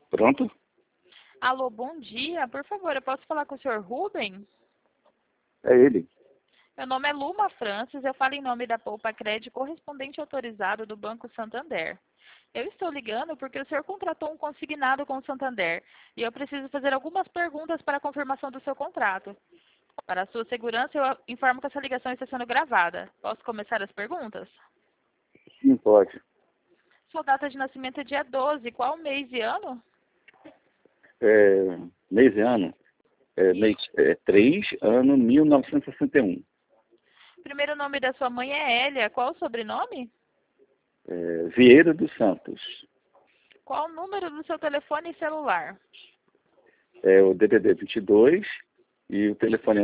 Pronto? Alô, bom dia. Por favor, eu posso falar com o senhor Rubem? É ele. Meu nome é Luma Francis, eu falo em nome da Poupa Crédito, correspondente autorizado do Banco Santander. Eu estou ligando porque o senhor contratou um consignado com o Santander e eu preciso fazer algumas perguntas para a confirmação do seu contrato. Para a sua segurança, eu informo que essa ligação está sendo gravada. Posso começar as perguntas? Sim, pode. Sua data de nascimento é dia 12. Qual mês e ano? Mês e ano? Mês 3, ano 1961. Primeiro nome da sua mãe é Hélia. Qual o sobrenome? Vieira dos Santos. Qual o número do seu telefone celular? O DDD 22 e o telefone é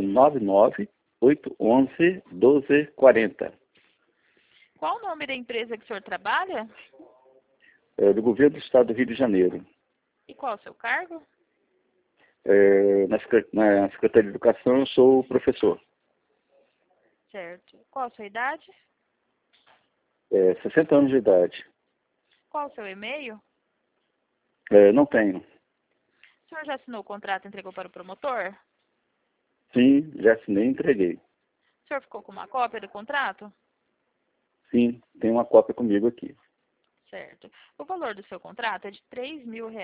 99-811-1240. Qual o nome da empresa que o senhor trabalha? Do governo do estado do Rio de Janeiro. E qual o seu cargo? Na Secretaria de Educação eu sou professor. Certo. Qual a sua idade? 60 anos de idade. Qual o seu e-mail? Não tenho. O senhor já assinou o contrato e entregou para o promotor? Sim, já assinei e entreguei. O senhor ficou com uma cópia do contrato? Sim, tem uma cópia comigo aqui. Certo. O valor do seu contrato é de R$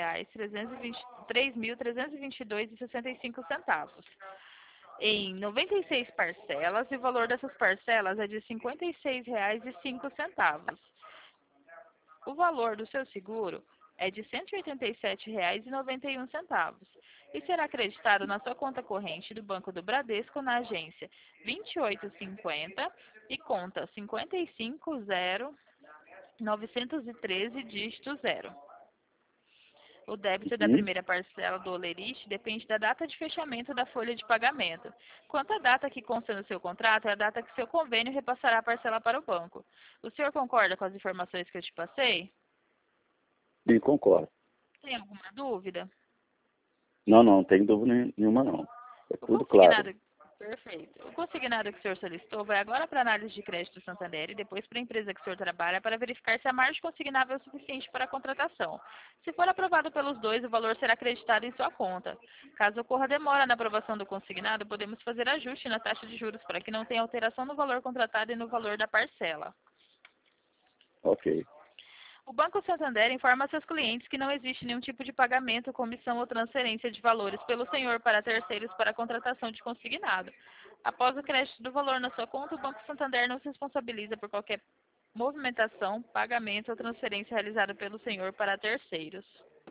3.322,65. Em 96 parcelas, e o valor dessas parcelas é de R$ 56,05. O valor do seu seguro é de R$ 187,91 e será acreditado na sua conta corrente do Banco do Bradesco na agência 2850 e conta 550913, dígito 0. O débito da Uhum. primeira parcela do Olerite depende da data de fechamento da folha de pagamento. Quanto à data que consta no seu contrato, é a data que seu convênio repassará a parcela para o banco. O senhor concorda com as informações que eu te passei? Sim, concordo. Tem alguma dúvida? Não tem dúvida nenhuma não. É O tudo claro. consignado, perfeito. O consignado que o senhor solicitou vai agora para a análise de crédito do Santander e depois para a empresa que o senhor trabalha para verificar se a margem consignável é suficiente para a contratação. Se for aprovado pelos dois, o valor será acreditado em sua conta. Caso ocorra demora na aprovação do consignado, podemos fazer ajuste na taxa de juros para que não tenha alteração no valor contratado e no valor da parcela. Ok. O Banco Santander informa a seus clientes que não existe nenhum tipo de pagamento, comissão ou transferência de valores pelo senhor para terceiros para a contratação de consignado. Após o crédito do valor na sua conta, o Banco Santander não se responsabiliza por qualquer movimentação, pagamento ou transferência realizada pelo senhor para terceiros.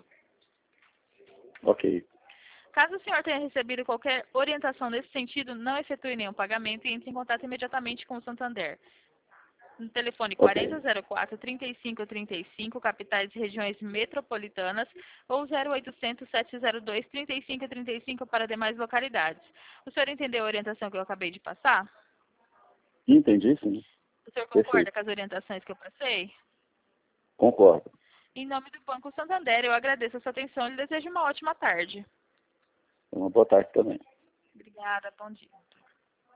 Ok. Caso o senhor tenha recebido qualquer orientação nesse sentido, não efetue nenhum pagamento e entre em contato imediatamente com o Santander. No telefone Ok. 4004-3535, capitais e regiões metropolitanas, ou 0800-702-3535 para demais localidades. O senhor entendeu a orientação que eu acabei de passar? Entendi, sim. O senhor concorda Perfeito. com as orientações que eu passei? Concordo. Em nome do Banco Santander, eu agradeço a sua atenção e lhe desejo uma ótima tarde. Uma boa tarde também. Obrigada, bom dia.